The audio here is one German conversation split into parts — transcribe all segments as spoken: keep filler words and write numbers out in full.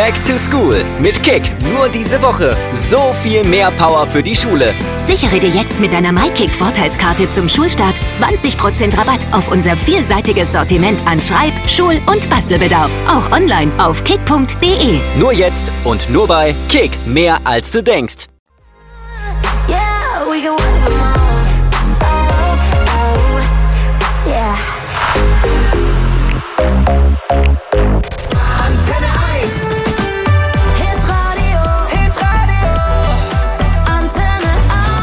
Back to School mit Kick. Nur diese Woche. So viel mehr Power für die Schule. Sichere dir jetzt mit deiner MyKick-Vorteilskarte zum Schulstart zwanzig Prozent Rabatt auf unser vielseitiges Sortiment an Schreib-, Schul- und Bastelbedarf. Auch online auf kick punkt de. Nur jetzt und nur bei Kick. Mehr als du denkst. Yeah, we can win them all. Oh, oh, yeah. Antenne eins. Hitradio. Hitradio. Antenne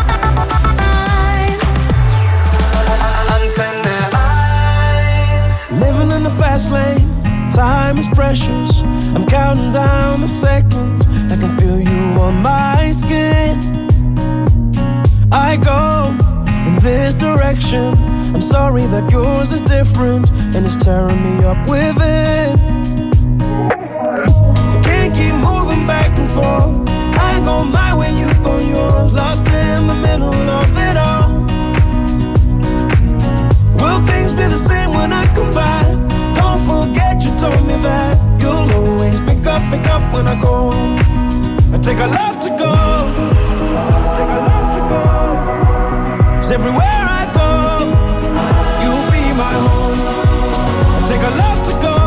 eins. Antenne eins. Living in the fast lane. Time is precious. I'm counting down the seconds. I can feel you on my skin. I go in this direction. I'm sorry that yours is different, and it's tearing me up within. You can't keep moving back and forth. I go my way, you go yours. Lost in the middle of it all. Will things be the same when I come back? Don't forget you told me that you'll always pick up, pick up when I go. I take a love to go. Cause everywhere I go, you'll be my home. I take a love to go.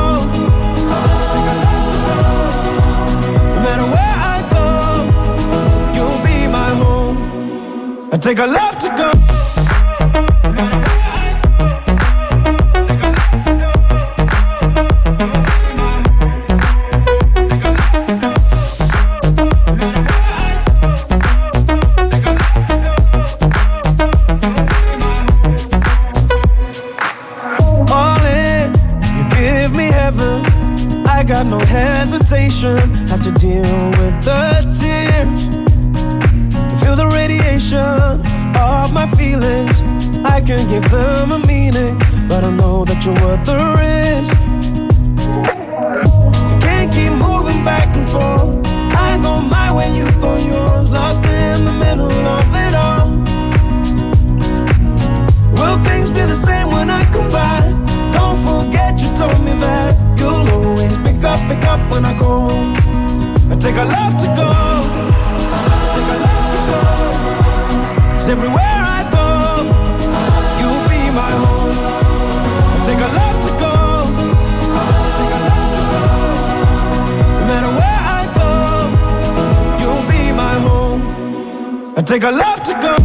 No matter where I go, you'll be my home. I take a love to go. No hesitation, have to deal with the tears. Feel the radiation of my feelings. I can give them a meaning, but I know that you're worth the risk. You can't keep moving back and forth. I go my way, you go yours. Lost in the middle of it all. Will things be the same when I come back? Don't forget you told me that you'll always pick up, pick up when I go. I take a love to go. Cause everywhere I go, you'll be my home. I take a love to go. No matter where I go, you'll be my home. I take a love to go.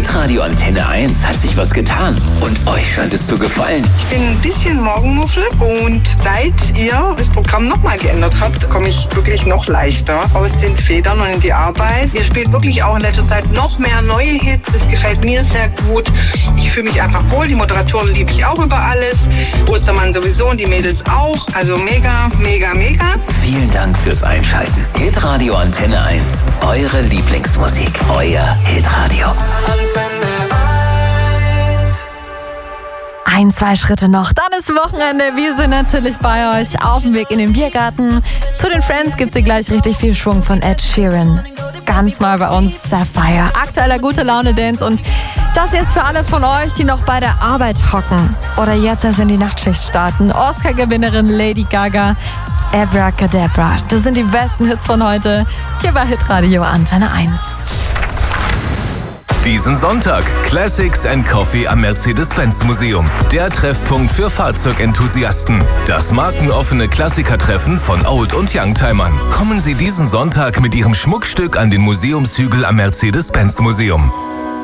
Hitradio Antenne eins hat sich was getan und euch scheint es zu gefallen. Ich bin ein bisschen Morgenmuffel und seit ihr das Programm nochmal geändert habt, komme ich wirklich noch leichter aus den Federn und in die Arbeit. Ihr spielt wirklich auch in letzter Zeit noch mehr neue Hits. Das gefällt mir sehr gut. Ich fühle mich einfach wohl. Die Moderatoren liebe ich auch über alles. Ostermann sowieso und die Mädels auch. Also mega, mega, mega. Vielen Dank fürs Einschalten. Hitradio Antenne eins. Eure Lieblingsmusik. Euer Hitradio. Ein, zwei Schritte noch, dann ist Wochenende. Wir sind natürlich bei euch auf dem Weg in den Biergarten. Zu den Friends gibt's hier gleich richtig viel Schwung von Ed Sheeran. Ganz neu bei uns Sapphire. Aktueller gute Laune Dance und das hier ist für alle von euch, die noch bei der Arbeit hocken oder jetzt erst in die Nachtschicht starten. Oscar-Gewinnerin Lady Gaga, Abracadabra. Das sind die besten Hits von heute. Hier bei Hitradio Antenne eins. Diesen Sonntag Classics and Coffee am Mercedes-Benz-Museum. Der Treffpunkt für Fahrzeugenthusiasten. Das markenoffene Klassikertreffen von Old- und Youngtimern. Kommen Sie diesen Sonntag mit Ihrem Schmuckstück an den Museumshügel am Mercedes-Benz-Museum.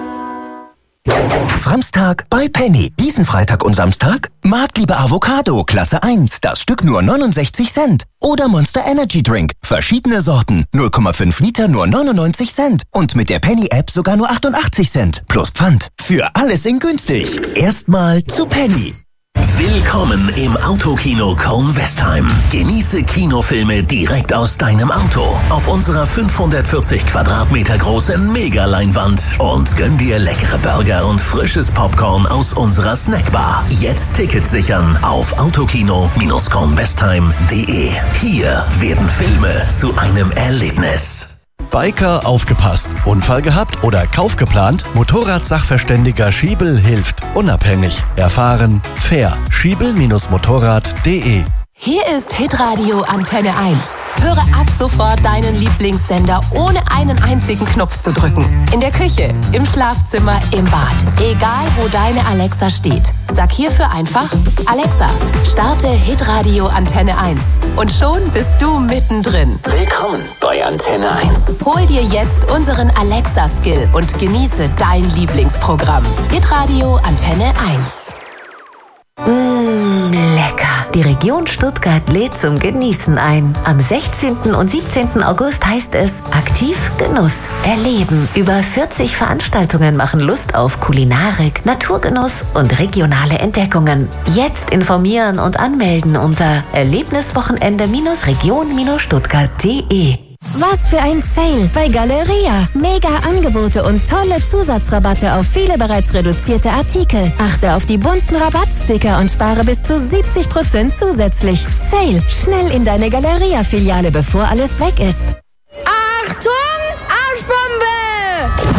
Samstag bei Penny. Diesen Freitag und Samstag Marktliebe Avocado, Klasse eins, das Stück nur neunundsechzig Cent. Oder Monster Energy Drink, verschiedene Sorten, null Komma fünf Liter nur neunundneunzig Cent. Und mit der Penny-App sogar nur achtundachtzig Cent. Plus Pfand. Für alles in günstig. Erstmal zu Penny. Willkommen im Autokino Köln-Westheim. Genieße Kinofilme direkt aus deinem Auto auf unserer fünfhundertvierzig Quadratmeter großen Mega-Leinwand und gönn dir leckere Burger und frisches Popcorn aus unserer Snackbar. Jetzt Tickets sichern auf autokino Köln westheim punkt de. Hier werden Filme zu einem Erlebnis. Biker aufgepasst. Unfall gehabt oder Kauf geplant? Motorradsachverständiger Schiebel hilft. Unabhängig, erfahren, fair. Schiebel Motorrad punkt de. Hier ist Hitradio Antenne eins. Höre ab sofort deinen Lieblingssender, ohne einen einzigen Knopf zu drücken. In der Küche, im Schlafzimmer, im Bad. Egal, wo deine Alexa steht. Sag hierfür einfach, Alexa, starte Hitradio Antenne eins. Und schon bist du mittendrin. Willkommen bei Antenne eins. Hol dir jetzt unseren Alexa-Skill und genieße dein Lieblingsprogramm. Hitradio Antenne eins. Mmh, lecker. Die Region Stuttgart lädt zum Genießen ein. Am sechzehnten und siebzehnten August heißt es Aktiv Genuss erleben. Über vierzig Veranstaltungen machen Lust auf Kulinarik, Naturgenuss und regionale Entdeckungen. Jetzt informieren und anmelden unter erlebniswochenende Region Stuttgart punkt de. Was für ein Sale bei Galeria. Mega Angebote und tolle Zusatzrabatte auf viele bereits reduzierte Artikel. Achte auf die bunten Rabattsticker und spare bis zu siebzig Prozent zusätzlich. Sale, schnell in deine Galeria-Filiale, bevor alles weg ist. Achtung, Arschbombe!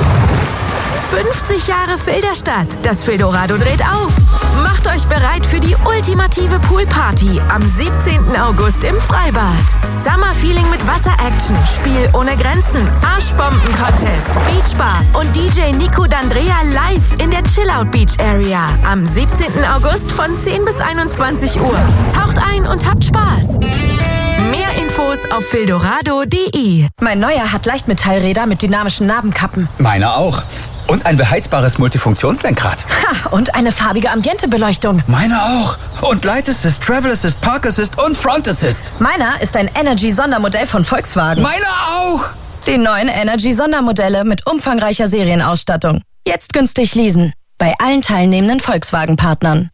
fünfzig Jahre Filderstadt. Das Fildorado dreht auf. Macht euch bereit für die ultimative Poolparty am siebzehnten August im Freibad. Summer Feeling mit Wasser-Action, Spiel ohne Grenzen, Arschbomben-Contest, Beachbar und D J Nico D'Andrea live in der Chillout Beach Area. Am siebzehnten August von zehn bis einundzwanzig Uhr. Taucht ein und habt Spaß. Mehr Infos auf fildorado punkt de. Mein neuer hat Leichtmetallräder mit dynamischen Narbenkappen. Meiner auch. Und ein beheizbares Multifunktionslenkrad. Ha, und eine farbige Ambientebeleuchtung. Meiner auch. Und Light Assist, Travel Assist, Park Assist und Front Assist. Meiner ist ein Energy-Sondermodell von Volkswagen. Meiner auch. Die neuen Energy-Sondermodelle mit umfangreicher Serienausstattung. Jetzt günstig leasen. Bei allen teilnehmenden Volkswagen-Partnern.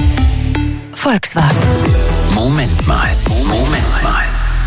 Volkswagen. Moment mal. Moment mal.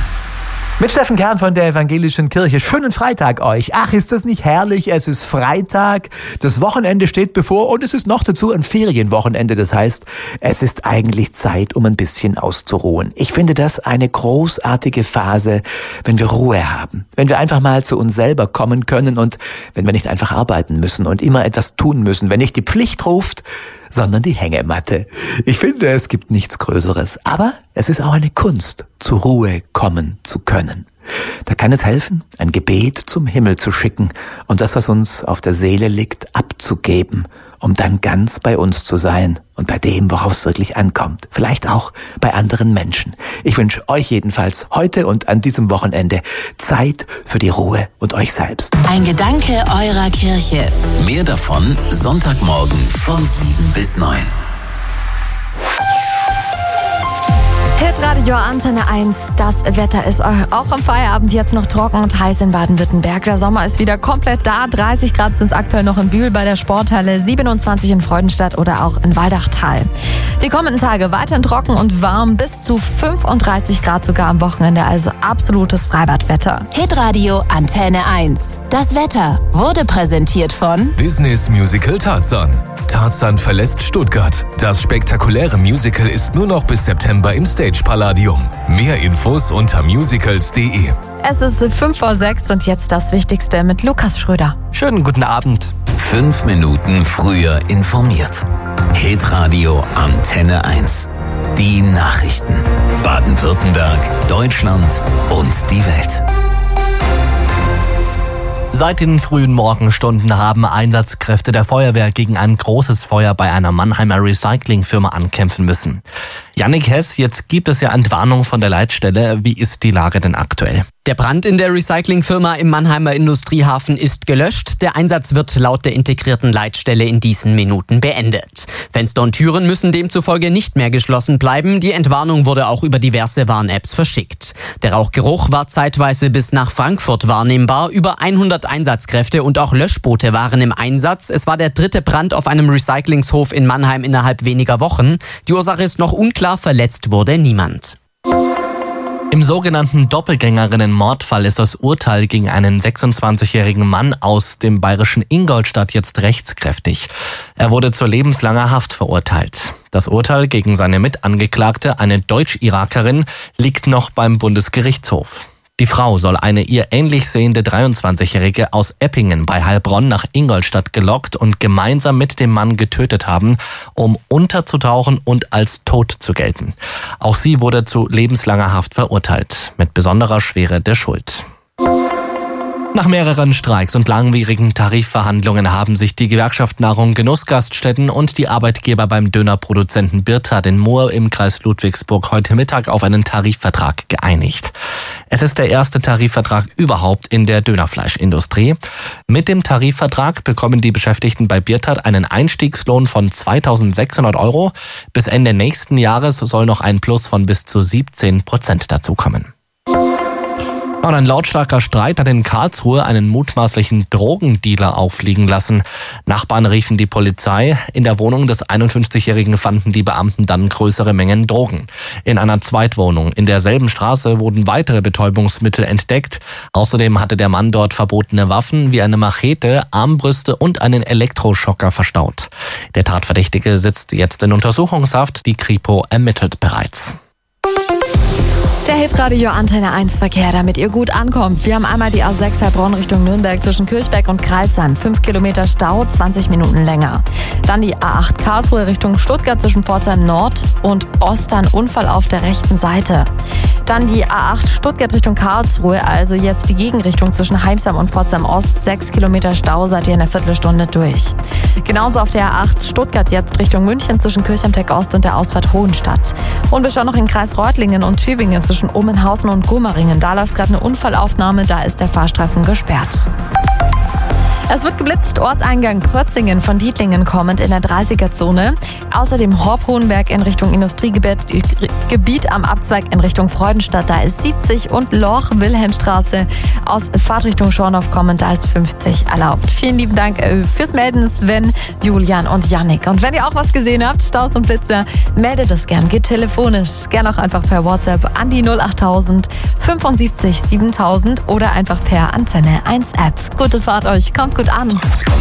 Mit Steffen Kern von der Evangelischen Kirche. Schönen Freitag euch. Ach, ist das nicht herrlich? Es ist Freitag, das Wochenende steht bevor und es ist noch dazu ein Ferienwochenende. Das heißt, es ist eigentlich Zeit, um ein bisschen auszuruhen. Ich finde das eine großartige Phase, wenn wir Ruhe haben. Wenn wir einfach mal zu uns selber kommen können und wenn wir nicht einfach arbeiten müssen und immer etwas tun müssen. Wenn nicht die Pflicht ruft, sondern die Hängematte. Ich finde, es gibt nichts Größeres. Aber es ist auch eine Kunst, zur Ruhe kommen zu können. Da kann es helfen, ein Gebet zum Himmel zu schicken und das, was uns auf der Seele liegt, abzugeben um dann ganz bei uns zu sein und bei dem, worauf es wirklich ankommt. Vielleicht auch bei anderen Menschen. Ich wünsche euch jedenfalls heute und an diesem Wochenende Zeit für die Ruhe und euch selbst. Ein Gedanke eurer Kirche. Mehr davon Sonntagmorgen von sieben bis neun. Hitradio Antenne eins, das Wetter ist auch am Feierabend jetzt noch trocken und heiß in Baden-Württemberg. Der Sommer ist wieder komplett da. dreißig Grad sind es aktuell noch in Bühl bei der Sporthalle, siebenundzwanzig in Freudenstadt oder auch in Waldachtal. Die kommenden Tage weiterhin trocken und warm, bis zu fünfunddreißig Grad sogar am Wochenende, also absolutes Freibadwetter. Hitradio Antenne eins. Das Wetter wurde präsentiert von Disneys Musical Tarzan. Tarzan verlässt Stuttgart. Das spektakuläre Musical ist nur noch bis September im Stage Palladium. Mehr Infos unter musicals punkt de. Es ist fünf vor sechs und jetzt das Wichtigste mit Lukas Schröder. Schönen guten Abend. Fünf Minuten früher informiert. Hitradio Antenne eins. Die Nachrichten. Baden-Württemberg, Deutschland und die Welt. Seit den frühen Morgenstunden haben Einsatzkräfte der Feuerwehr gegen ein großes Feuer bei einer Mannheimer Recyclingfirma ankämpfen müssen. Jannik Hess, jetzt gibt es ja Entwarnung von der Leitstelle. Wie ist die Lage denn aktuell? Der Brand in der Recyclingfirma im Mannheimer Industriehafen ist gelöscht. Der Einsatz wird laut der integrierten Leitstelle in diesen Minuten beendet. Fenster und Türen müssen demzufolge nicht mehr geschlossen bleiben. Die Entwarnung wurde auch über diverse Warn-Apps verschickt. Der Rauchgeruch war zeitweise bis nach Frankfurt wahrnehmbar. Über hundert Einsatzkräfte und auch Löschboote waren im Einsatz. Es war der dritte Brand auf einem Recyclingshof in Mannheim innerhalb weniger Wochen. Die Ursache ist noch unklar, verletzt wurde niemand. Im sogenannten Doppelgängerinnen-Mordfall ist das Urteil gegen einen sechsundzwanzigjährigen Mann aus dem bayerischen Ingolstadt jetzt rechtskräftig. Er wurde zu lebenslanger Haft verurteilt. Das Urteil gegen seine Mitangeklagte, eine Deutsch-Irakerin, liegt noch beim Bundesgerichtshof. Die Frau soll eine ihr ähnlich sehende dreiundzwanzigjährige aus Eppingen bei Heilbronn nach Ingolstadt gelockt und gemeinsam mit dem Mann getötet haben, um unterzutauchen und als tot zu gelten. Auch sie wurde zu lebenslanger Haft verurteilt, mit besonderer Schwere der Schuld. Nach mehreren Streiks und langwierigen Tarifverhandlungen haben sich die Gewerkschaft Nahrung Genussgaststätten und die Arbeitgeber beim Dönerproduzenten Birta den Moor im Kreis Ludwigsburg heute Mittag auf einen Tarifvertrag geeinigt. Es ist der erste Tarifvertrag überhaupt in der Dönerfleischindustrie. Mit dem Tarifvertrag bekommen die Beschäftigten bei Birta einen Einstiegslohn von zweitausendsechshundert Euro. Bis Ende nächsten Jahres soll noch ein Plus von bis zu siebzehn Prozent dazukommen. Und ein lautstarker Streit hat in Karlsruhe einen mutmaßlichen Drogendealer auffliegen lassen. Nachbarn riefen die Polizei. In der Wohnung des einundfünfzigjährigen fanden die Beamten dann größere Mengen Drogen. In einer Zweitwohnung in derselben Straße wurden weitere Betäubungsmittel entdeckt. Außerdem hatte der Mann dort verbotene Waffen wie eine Machete, Armbrüste und einen Elektroschocker verstaut. Der Tatverdächtige sitzt jetzt in Untersuchungshaft. Die Kripo ermittelt bereits. Der Hitradio Antenne eins Verkehr, damit ihr gut ankommt. Wir haben einmal die A sechs Heilbronn Richtung Nürnberg zwischen Kirchberg und Kreilsheim. fünf Kilometer Stau, zwanzig Minuten länger. Dann die A acht Karlsruhe Richtung Stuttgart zwischen Pforzheim Nord und Ost, ein Unfall auf der rechten Seite. Dann die A acht Stuttgart Richtung Karlsruhe, also jetzt die Gegenrichtung zwischen Heimsheim und Pforzheim Ost. sechs Kilometer Stau, seid ihr in einer Viertelstunde durch. Genauso auf der A acht Stuttgart jetzt Richtung München zwischen Kirchheim-Teck Ost und der Ausfahrt Hohenstadt. Und wir schauen noch in Kreis Reutlingen und Tübingen zwischen Omenhausen und Gurmaringen. Da läuft gerade eine Unfallaufnahme, da ist der Fahrstreifen gesperrt. Es wird geblitzt, Ortseingang Prötzingen von Dietlingen kommend in der dreißiger-Zone. Außerdem Horb-Hohenberg in Richtung Industriegebiet Gebiet am Abzweig in Richtung Freudenstadt, da ist siebzig und Lorch-Wilhelmstraße aus Fahrtrichtung Schorndorf kommend, da ist fünfzig erlaubt. Vielen lieben Dank fürs Melden, Sven, Julian und Yannick. Und wenn ihr auch was gesehen habt, Staus und Blitzer, meldet es gern, geht telefonisch, gern auch einfach per WhatsApp an die null achttausend fünfundsiebzig siebentausend oder einfach per Antenne eins App. Gute Fahrt euch, kommt gut an.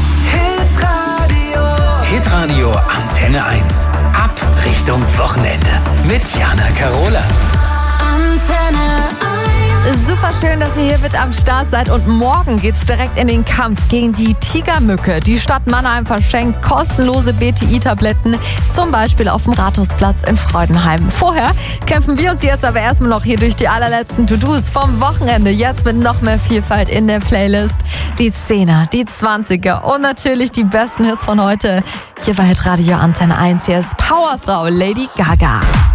Hitradio. Hitradio Antenne eins. Ab Richtung Wochenende. Mit Jana Karola. Antenne eins. Super schön, dass ihr hier mit am Start seid und morgen geht's direkt in den Kampf gegen die Tigermücke. Die Stadt Mannheim verschenkt kostenlose B T I-Tabletten, zum Beispiel auf dem Rathausplatz in Freudenheim. Vorher kämpfen wir uns jetzt aber erstmal noch hier durch die allerletzten To-Dos vom Wochenende. Jetzt mit noch mehr Vielfalt in der Playlist. Die Zehner, die Zwanziger und natürlich die besten Hits von heute. Hier bei Hitradio Antenne eins. Hier ist Powerfrau Lady Gaga.